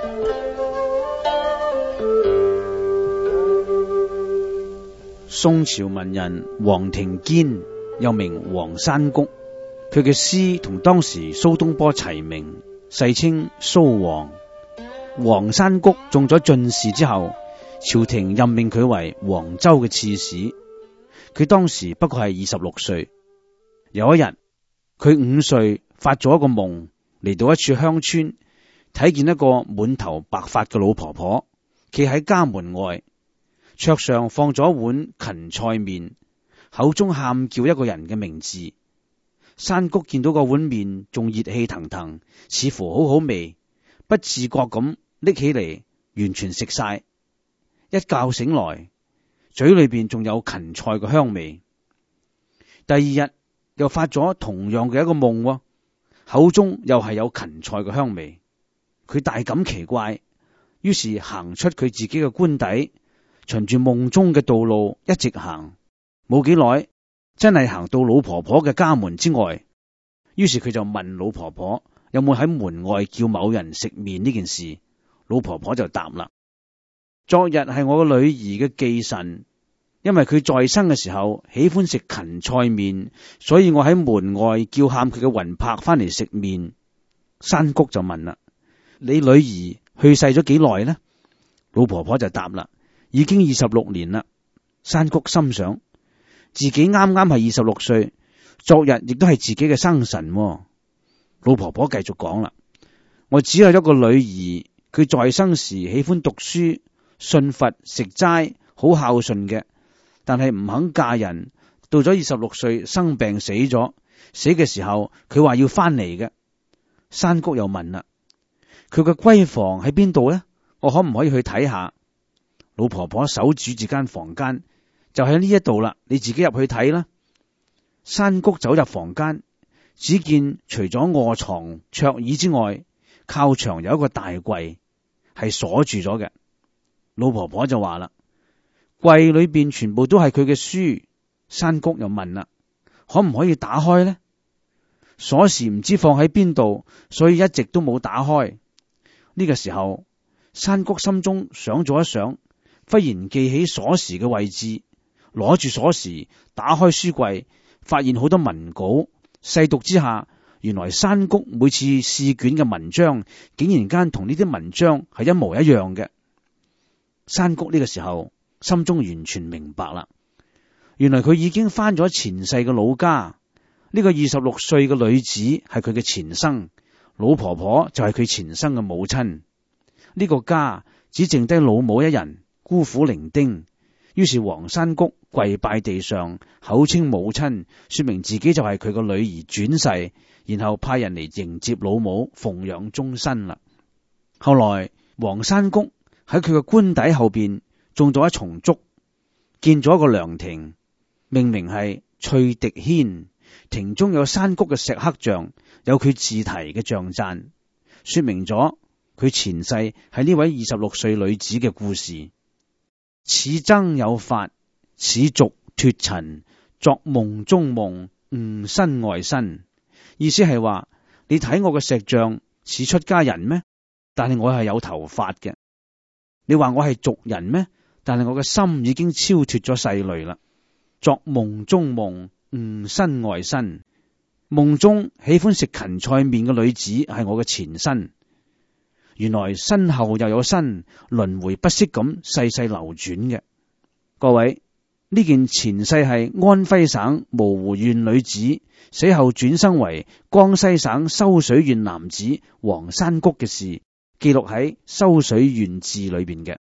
宋朝文人黃庭堅，又名黃山谷，佢嘅詩同當時蘇東坡齊名，世稱蘇黃。黃山谷中咗進士之後，朝廷任命佢為黃州嘅刺史。佢當時不過係26歲。有一日，佢5歲發咗一個夢，嚟到一處鄉村，睇見一個滿頭白髮嘅老婆婆企喺家門外，桌上放咗一碗芹菜麵，口中喊叫一個人嘅名字。山谷見到個碗麵仲熱氣騰騰，似乎好好味，不自覺咁拎起嚟，完全食晒。一覺醒來，嘴裏邊仲有芹菜嘅香味。第二日又發咗同樣嘅一個夢，口中又係有芹菜嘅香味。佢大感奇怪，於是行出佢自己嘅官邸，循住夢中嘅道路一直行，冇幾耐，真係行到老婆婆嘅家門之外。於是佢就問老婆婆有冇喺門外叫某人食麵呢件事。老婆婆就答啦：昨日係我個女兒嘅忌辰，因為佢在生嘅時候喜歡食芹菜麵，所以我喺門外叫喊佢嘅魂魄翻嚟食麵。山谷就問啦：你女兒去世咗幾耐呢？老婆婆就答啦：已經26年啦。山谷心想，自己啱啱係26歲，昨日亦都係自己嘅生辰。老婆婆繼續講啦：我只有一個女兒，佢在生時喜歡讀書、信佛、食齋，好孝順嘅，但係唔肯嫁人，到咗26歲生病死咗，死嘅時候佢話要翻嚟嘅。山谷又問啦：佢嘅閨房喺邊度呢？我可唔可以去睇下？老婆婆守住住間房間，就喺呢一度啦，你自己入去睇啦。山谷走入房間，只見除咗臥床、桌椅之外，靠牆有一個大櫃，係鎖住咗嘅。老婆婆就話啦：櫃裏邊全部都係佢嘅書。山谷又問啦：可唔可以打開呢？鎖匙唔知放喺邊度，所以一直都冇打開。呢個時候，山谷心中想咗一想，忽然記起鎖匙嘅位置，攞住鎖匙打開書櫃，發現好多文稿。細讀之下，原來山谷每次試卷嘅文章竟然間同呢啲文章係一模一樣嘅。山谷呢個時候心中完全明白啦，原來佢已經翻咗前世嘅老家。呢個26歲嘅女子係佢嘅前生，老婆婆就係佢前生嘅母親。呢個家只剩低老母一人，孤苦伶仃。於是黃山谷跪拜地上，口稱母親，說明自己就係佢個女兒轉世，然後派人嚟迎接老母，奉養終身啦。後來黃山谷喺佢嘅官邸後邊種咗一叢竹，建咗一個涼亭，命名係翠笛軒。亭中有山谷嘅石刻像，有佢字題嘅像讚，說明咗佢前世係呢位26歲女子嘅故事。此僧有法，此俗脫塵，作夢中夢，悟身外身。意思係話，你睇我嘅石像似出家人咩？但係我係有頭髮嘅。你話我係俗人咩？但係我嘅心已經超脫咗世類啦。作夢中夢，悟身外身。夢中喜歡食芹菜麵嘅女子係我嘅前身。原來身後又有身，輪迴不息咁世世流轉嘅。各位，呢件前世係安徽省蕪湖縣女子死後轉生為江西省修水縣男子黃山谷嘅事，記錄喺《修水縣志》裏邊嘅。